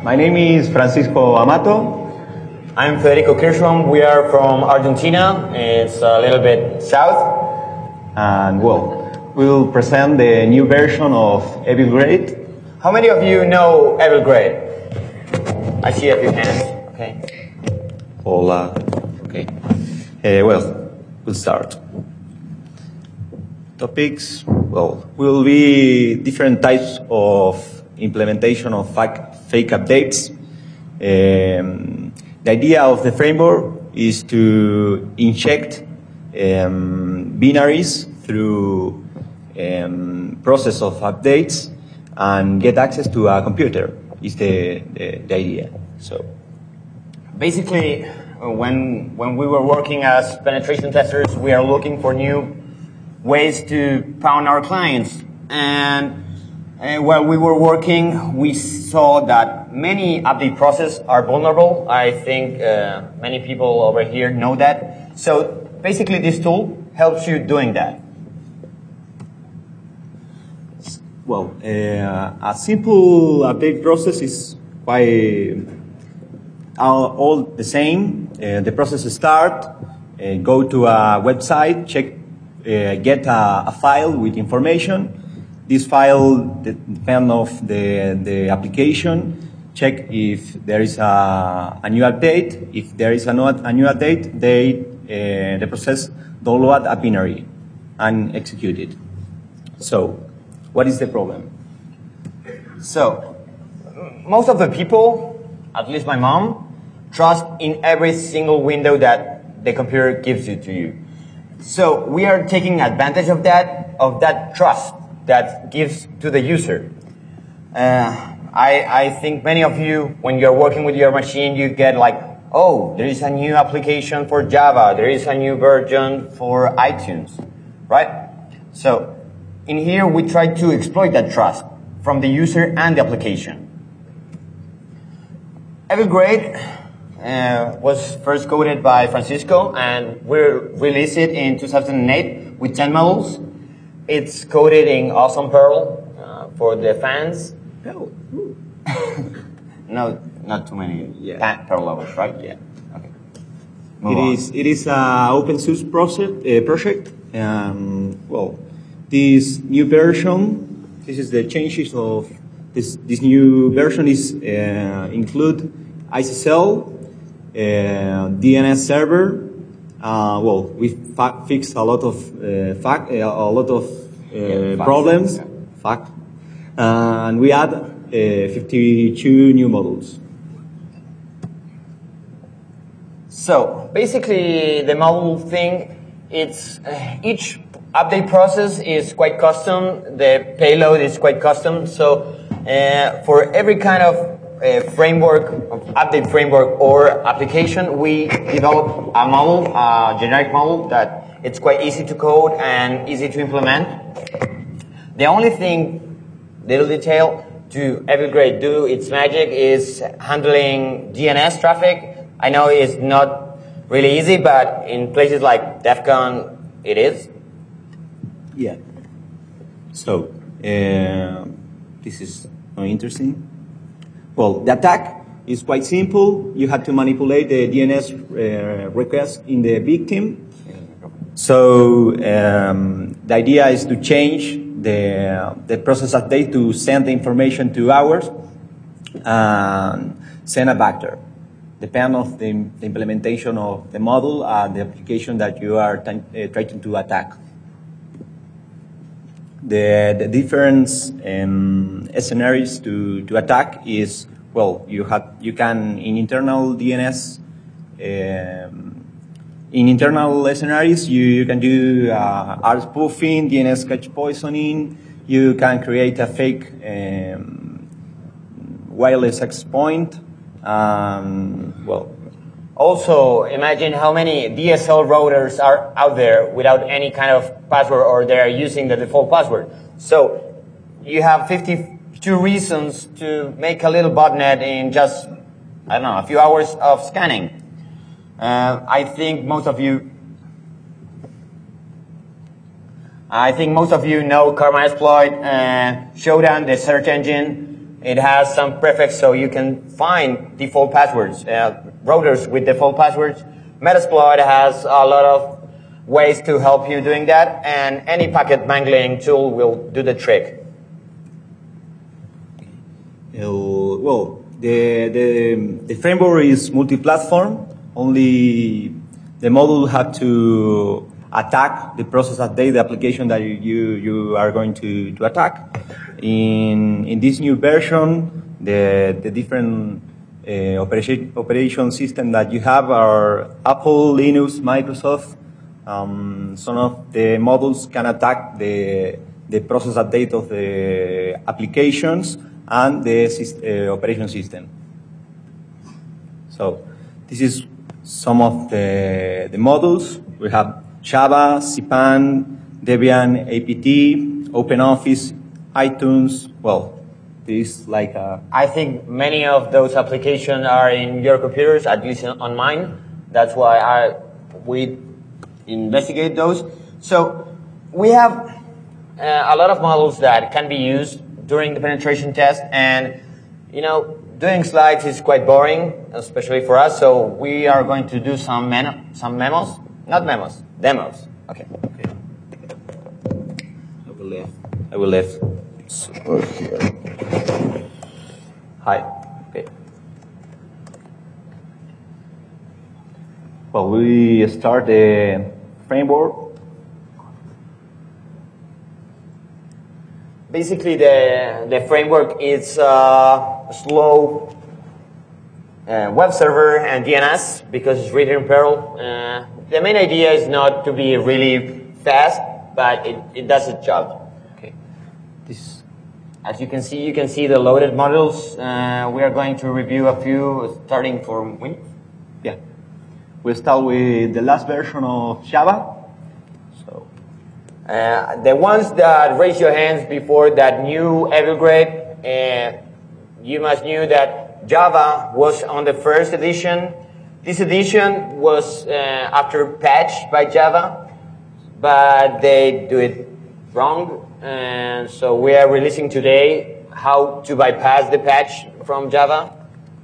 My name is Francisco Amato. I'm Federico Kirschbaum. We are from Argentina. It's a little bit south. And well, we'll present the new version of Evil Grade. How many of you know Evil Grade? I see a few hands. Okay. Hola. Okay. We'll start. Topics, will be different types of implementation of fake updates. The idea of the framework is to inject binaries through process of updates and get access to a computer is the idea. So basically, when we were working as penetration testers, we are looking for new ways to pound our clients. And while we were working, we saw that many update processes are vulnerable. I think many people over here know that. So basically, this tool helps you doing that. Well, a simple update process is quite all the same. The process start, go to a website, check, get a file with information. This file depends of the application. Check if there is a new update. If there is a new update, the process download a binary and execute it. So, what is the problem? So, most of the people, at least my mom, trust in every single window that the computer gives to you. So we are taking advantage of that trust that gives to the user. I think many of you, when you're working with your machine, you get like, oh, there is a new application for Java, there is a new version for iTunes, right? So in here, we try to exploit that trust from the user and the application. Evil Grade was first coded by Francisco, and we released it in 2008 with 10 models. It's coded in Awesome Perl for the fans. Perl? No, not too many Perl lovers, right? Yeah. Okay. It is an open source project. This new version, this is the changes of this new version is include ISSL, DNS server. We fixed a lot of problems. Yeah. And we add 52 new models. So basically, the model thing, it's each update process is quite custom. The payload is quite custom. So for every kind of update framework or application, we develop a model, a generic model that it's quite easy to code and easy to implement. The only thing, little detail, to Evil Grade do its magic is handling DNS traffic. I know it's not really easy, but in places like DEF CON, it is. Yeah. So, this is interesting. Well, the attack is quite simple. You have to manipulate the DNS request in the victim. So the idea is to change the process update to send the information to ours and send a vector. Depend of the implementation of the model and the application that you are trying to attack. The different scenarios to attack is, you can in internal DNS in internal scenarios you can do R spoofing, DNS cache poisoning. You can create a fake wireless access point. Also, imagine how many DSL routers are out there without any kind of password, or they are using the default password. So you have 52 reasons to make a little botnet in just, a few hours of scanning. I think most of you know Karma Exploit, Shodan, the search engine. It has some prefix so you can find default passwords, routers with default passwords. Metasploit has a lot of ways to help you doing that, and any packet mangling tool will do the trick. Well, the framework is multi-platform. Only the module have to attack the process update, the application that you are going to attack. In this new version, the different operation system that you have are Apple, Linux, Microsoft. Some of the modules can attack the process update of the applications and the operation system. So this is some of the modules. We have Java, cpan, Debian, APT, OpenOffice, iTunes. Well, this is like I think many of those applications are in your computers, at least on mine. That's why we investigate those. So we have a lot of models that can be used during the penetration test, and doing slides is quite boring, especially for us. So we are going to do some memos, not memos, demos. Okay. I will leave. Over here. Hi. Okay. Well, we start the framework. Basically, the framework is a slow web server and DNS because it's written in Perl. The main idea is not to be really fast, but it does its job. Okay. As you can see the loaded modules. We are going to review a few, starting from Windows. Yeah. We'll start with the last version of Java. So, the ones that raise your hands before that new Evergrade, you must knew that Java was on the first edition. This edition was after patch by Java, but they do it wrong. And so we are releasing today how to bypass the patch from Java.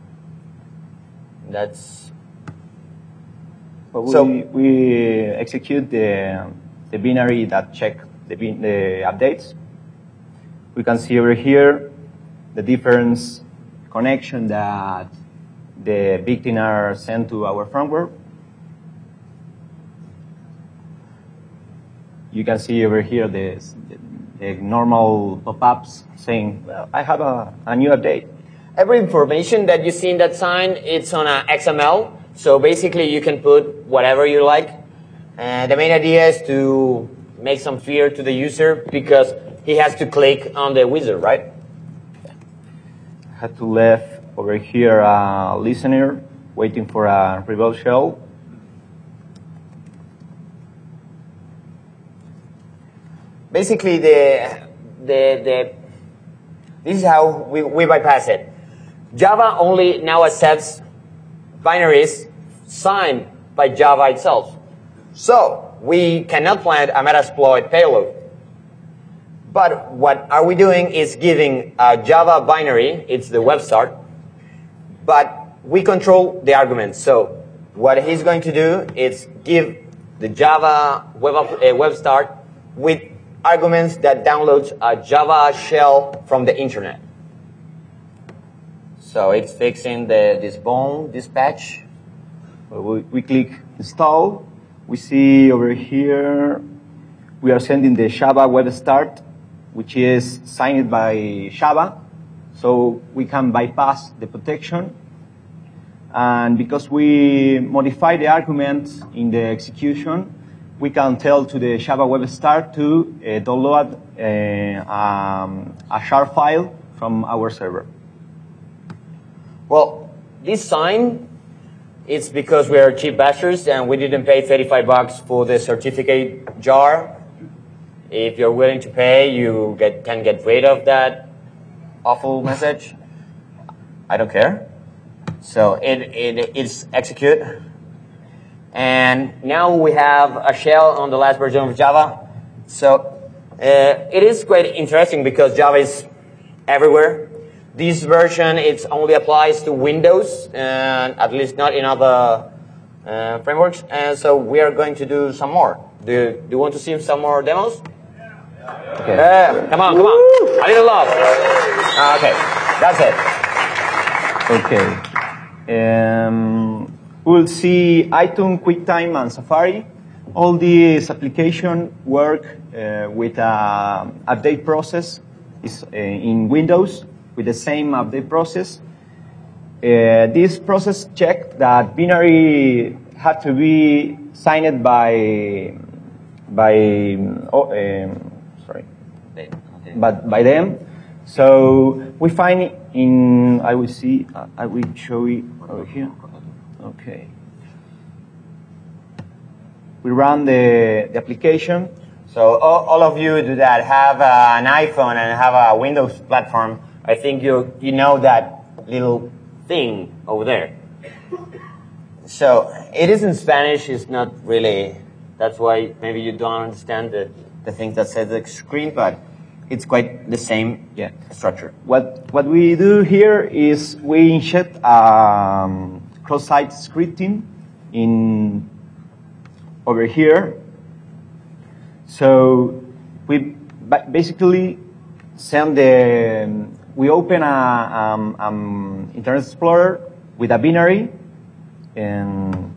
We execute the binary that check the updates. We can see over here the different connection that the victims are sent to our firmware. You can see over here the normal pop-ups saying, well, I have a new update. Every information that you see in that sign, it's on a XML. So basically you can put whatever you like. The main idea is to make some fear to the user because he has to click on the wizard, right? I had to leave over here a listener waiting for a rebel shell. Basically, this is how we bypass it. Java only now accepts binaries signed by Java itself. So we cannot plant a Metasploit payload. But what are we doing is giving a Java binary, it's the web start, but we control the arguments. So what he's going to do is give the Java web start with arguments that downloads a Java shell from the internet. So it's fixing this bone dispatch. We click install. We see over here we are sending the Java web start, which is signed by Java, so we can bypass the protection. And because we modify the argument in the execution, we can tell to the Java web start to download a jar file from our server. Well, this sign, it's because we are cheap bastards and we didn't pay $35 for the certificate jar. If you're willing to pay, you can get rid of that awful message. I don't care. So it's execute. And now we have a shell on the last version of Java. So it is quite interesting because Java is everywhere. this version it only applies to Windows, and at least not in other frameworks. And so we are going to do some more. Do you want to see some more demos? Okay. Come on, come on. A little love. Okay, that's it. Okay. We'll see iTunes, QuickTime, and Safari. All these applications work with an update process in Windows with the same update process. This process checks that binary had to be signed by them. So we find in, I will show it over here. Okay. We run the application. So all of you do that have an iPhone and have a Windows platform. I think you know that little thing over there. So it is in Spanish. It's not really. That's why maybe you don't understand the thing that says the screen, but it's quite the same structure. What we do here is we inject cross-site scripting in over here. So we basically we open a Internet Explorer with a binary, and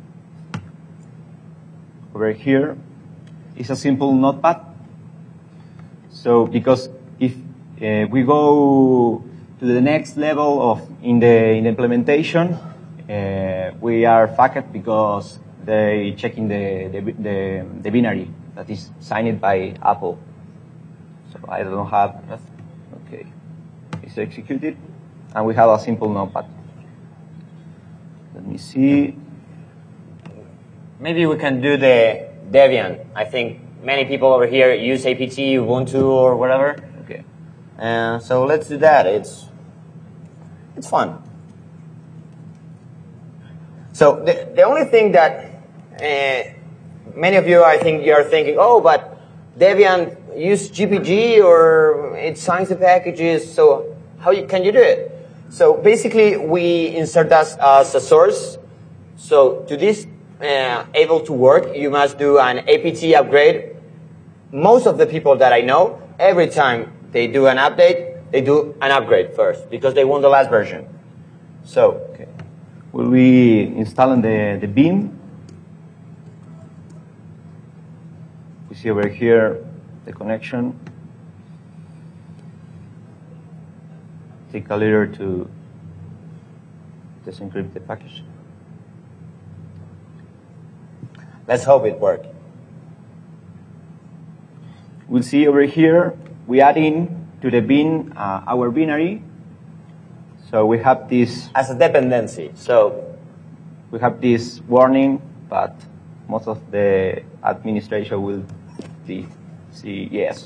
over here is a simple notepad. So because if we go to the next level in the implementation, we are fucked because they checking the binary that is signed by Apple. So I don't have that. Okay, it's executed, and we have a simple notepad. Let me see. Maybe we can do the Debian. I think many people over here use APT, Ubuntu, or whatever. Okay. So let's do that. It's fun. So the only thing that many of you, I think, you are thinking, oh, but Debian use GPG or it signs the packages. So how can you do it? So basically, we insert that as a source. So to this able to work, you must do an APT upgrade. Most of the people that I know, every time they do an update, they do an upgrade first because they want the last version. So, okay. Will we install the Beam? We see over here the connection. Take a little to disencrypt the package. Let's hope it works. We'll see over here, we add in to the bin our binary. So we have this as a dependency. So we have this warning, but most of the administration will see yes.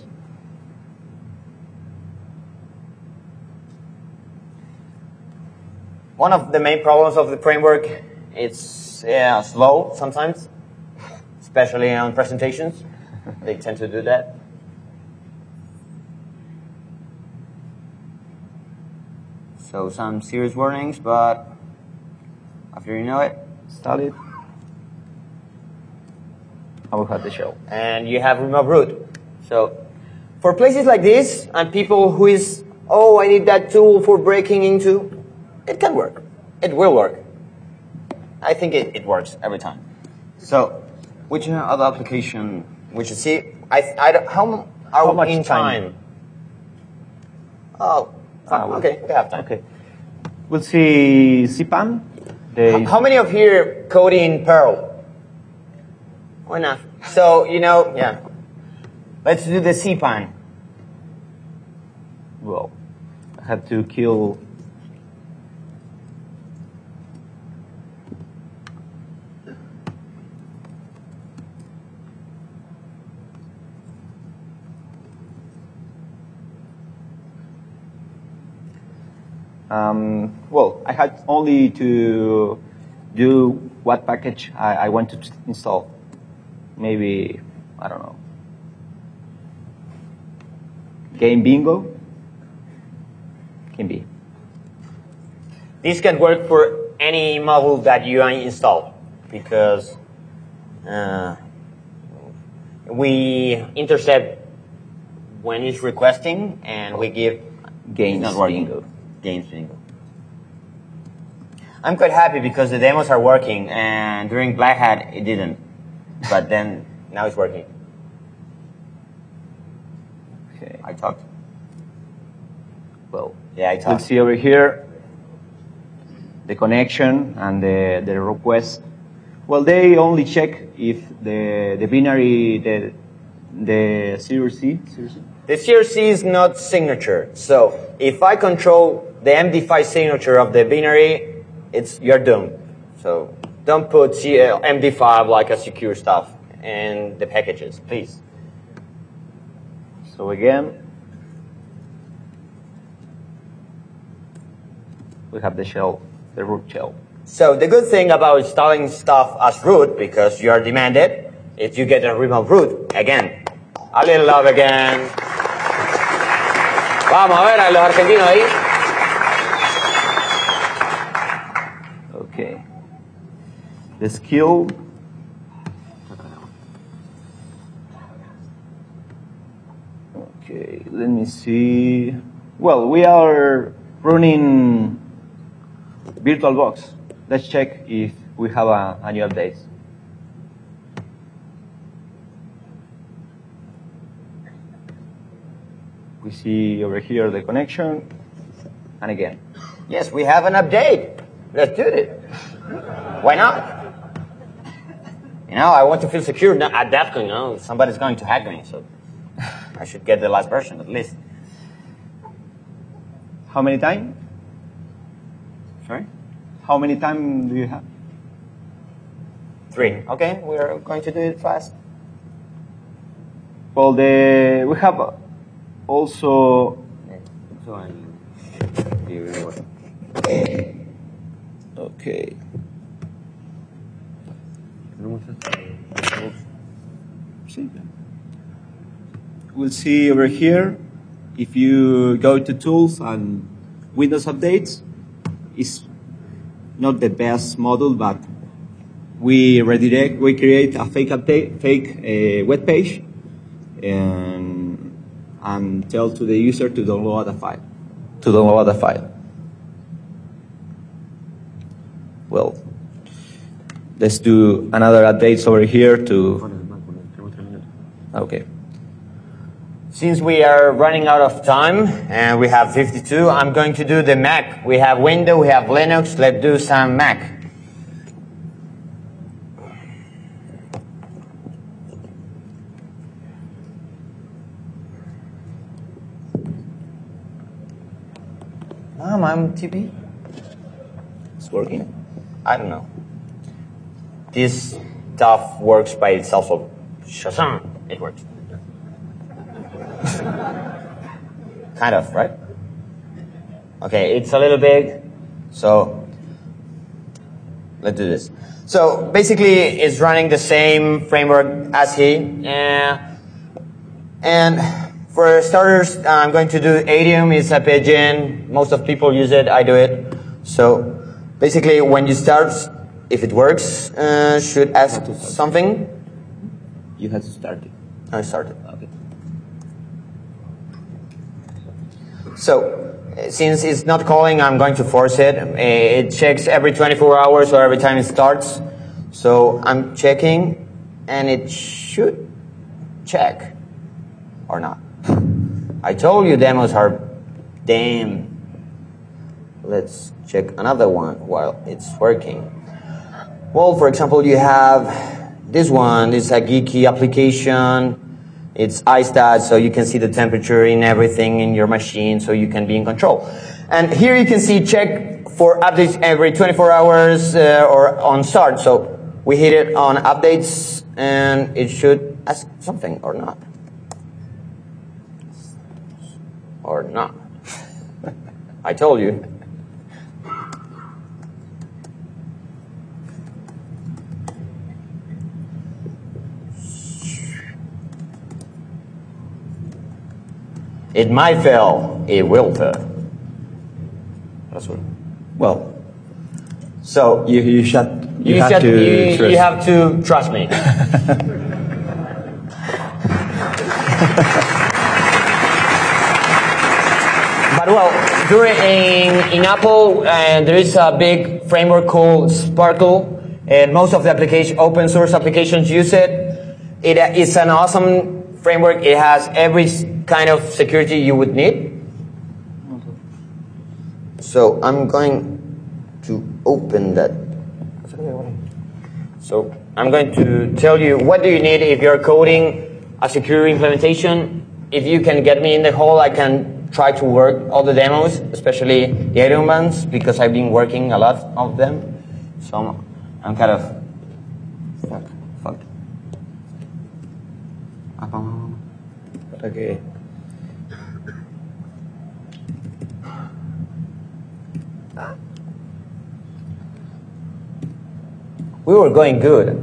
One of the main problems of the framework, it's slow sometimes, especially on presentations. They tend to do that. So some serious warnings, but after you know it, install it. I will have the show. And you have remote root. So for places like this and people who is, oh, I need that tool for breaking into, it can work. It will work. I think it works every time. So which other application we should see? How much in time? Oh, okay, we have time. Okay. We'll see CPAN. How many of here code in Perl? Or not? So, yeah. Let's do the CPAN. Well, I had to kill. Well, I had only to do what package I want to install. Maybe, I don't know, Game Bingo. can be. This can work for any model that you install because we intercept when it's requesting and we give Gains not working. bingo. Gains bingo. I'm quite happy because the demos are working and during Black Hat it didn't, but then now it's working. Okay. I talked. Well, Yeah, I let's talked. see over here the connection and the request. Well, they only check if the binary, the CRC. The CRC is not signature. So if I control the MD5 signature of the binary, you're doomed. So don't put MD5 like a secure stuff in the packages, please. So again, we have the shell, the root shell. So the good thing about installing stuff as root, because you are demanded, is you get a remote root. Again, a little love again. Vamos a ver a los argentinos ahí. Okay. The skill. Okay, let me see. Well, we are running VirtualBox. Let's check if we have a new update. We see over here the connection, and again. Yes, we have an update. Let's do it. Why not? You know, I want to feel secure at DEFCON, you know, somebody's going to hack me, so I should get the last version at least. How many time? Sorry? How many time do you have? 3. Okay, we're going to do it fast. Well, we have also. Okay. We'll see over here. If you go to Tools and Windows Updates, it's not the best model, but we create a fake web page, and tell to the user to download a file. Well, let's do another updates over here to. Okay. Since we are running out of time and we have 52, I'm going to do the Mac. We have Windows, we have Linux. Let's do some Mac. I'm TP. It's working. I don't know. This stuff works by itself, so Shazam, it works. Kind of, right? Okay, it's a little big, so let's do this. So basically, it's running the same framework as he. And for starters, I'm going to do Adium. It's a plugin. Most of people use it. I do it. So basically, when you start, if it works, should ask something. You have to start it. I started. Okay. So, since it's not calling, I'm going to force it. It checks every 24 hours or every time it starts. So, I'm checking, and it should check. Or not. I told you demos are damn. Let's check another one while it's working. Well, for example, you have this one. It's a geeky application. It's iStat, so you can see the temperature in everything in your machine, so you can be in control. And here you can see check for updates every 24 hours or on start. So we hit it on updates, and it should ask something or not. Or not. I told you. It might fail. It will fail. So You have to trust me. But well, in Apple, there is a big framework called Sparkle, and most of the open source applications use it. It is an awesome framework. It has every kind of security you would need. So I'm going to open that. So I'm going to tell you what do you need if you're coding a secure implementation. If you can get me in the hole, I can try to work all the demos, especially the Ethereum ones, because I've been working a lot of them. So I'm kind of fucked. Okay. We were going good.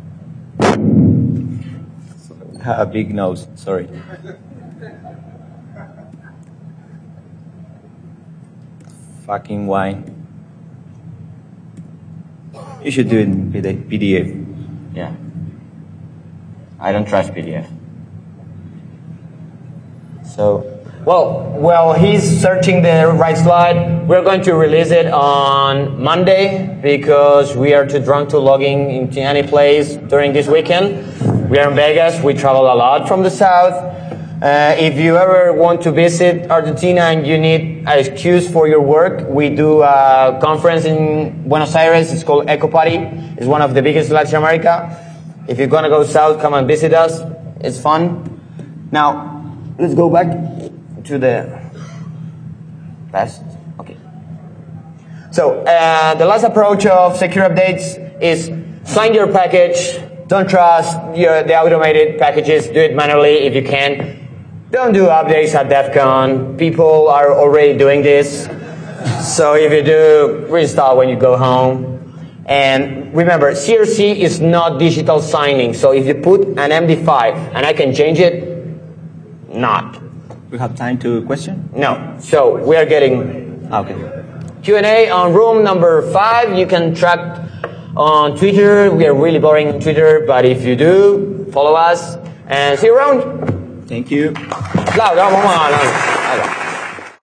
A big nose, sorry. Fucking wine. You should do it in PDF. Yeah. I don't trust PDF. So, well, he's searching the right slide. We're going to release it on Monday because we are too drunk to log into any place during this weekend. We are in Vegas. We travel a lot from the south. If you ever want to visit Argentina and you need an excuse for your work, we do a conference in Buenos Aires. It's called Eco Party. It's one of the biggest in Latin America. If you're going to go south, come and visit us. It's fun. Now, let's go back to the past. Okay. So, the last approach of secure updates is sign your package. Don't trust the automated packages. Do it manually if you can. Don't do updates at DEF CON. People are already doing this. So if you do, reinstall when you go home. And remember, CRC is not digital signing. So if you put an MD5 and I can change it, not. We have time to question? No. So we are getting Okay. Q&A on room number 5. You can track on Twitter. We are really boring on Twitter, but if you do, follow us and see you around. Thank you. Claro, vamos a